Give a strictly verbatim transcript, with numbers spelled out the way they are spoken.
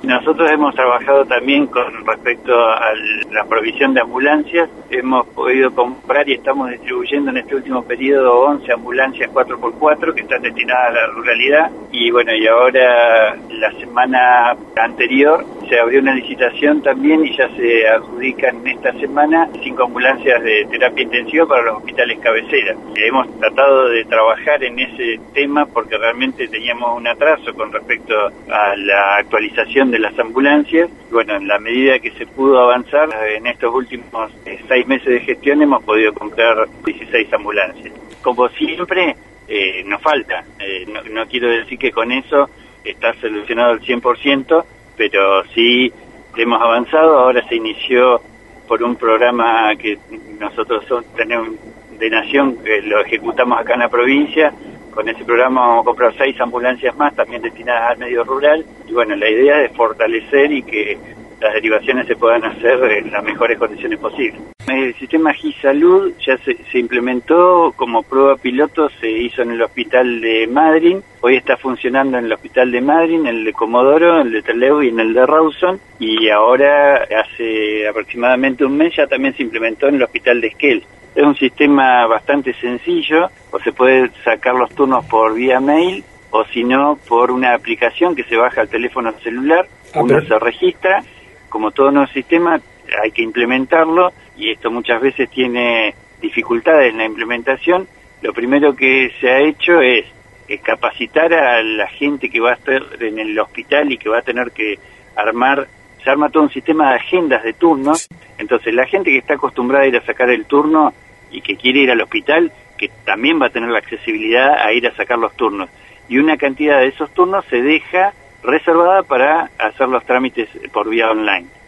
Nosotros hemos trabajado también con respecto a la provisión de ambulancias. Hemos podido comprar y estamos distribuyendo en este último periodo once ambulancias cuatro por cuatro que están destinadas a la ruralidad. Y bueno, y ahora la semana anterior se abrió una licitación también y ya se adjudican esta semana cinco ambulancias de terapia intensiva para los hospitales cabecera. Hemos tratado de trabajar en ese tema porque realmente teníamos un atraso con respecto a la actualización de las ambulancias. Bueno, en la medida que se pudo avanzar, en estos últimos eh, seis meses de gestión hemos podido comprar dieciséis ambulancias. Como siempre, eh, nos falta. Eh, no, no quiero decir que con eso está solucionado al cien por ciento, pero sí hemos avanzado. Ahora se inició por un programa que nosotros son, tenemos de Nación, que lo ejecutamos acá en la provincia. Con ese programa vamos a comprar seis ambulancias más, también destinadas al medio rural. Y bueno, la idea es fortalecer y que las derivaciones se puedan hacer en las mejores condiciones posibles. El sistema Gisalud ya se, se implementó como prueba piloto, se hizo en el hospital de Madryn. Hoy está funcionando en el hospital de Madryn, en el de Comodoro, en el de Trelew y en el de Rawson. Y ahora, hace aproximadamente un mes, ya también se implementó en el hospital de Esquel. Es un sistema bastante sencillo, o se puede sacar los turnos por vía mail, o si no, por una aplicación que se baja al teléfono celular, ah, uno pero... se registra. Como todo nuevo sistema, hay que implementarlo, y esto muchas veces tiene dificultades en la implementación. Lo primero que se ha hecho es, es capacitar a la gente que va a estar en el hospital y que va a tener que armar. Se arma todo un sistema de agendas de turnos. Entonces la gente que está acostumbrada a ir a sacar el turno y que quiere ir al hospital, que también va a tener la accesibilidad a ir a sacar los turnos. Y una cantidad de esos turnos se deja reservada para hacer los trámites por vía online.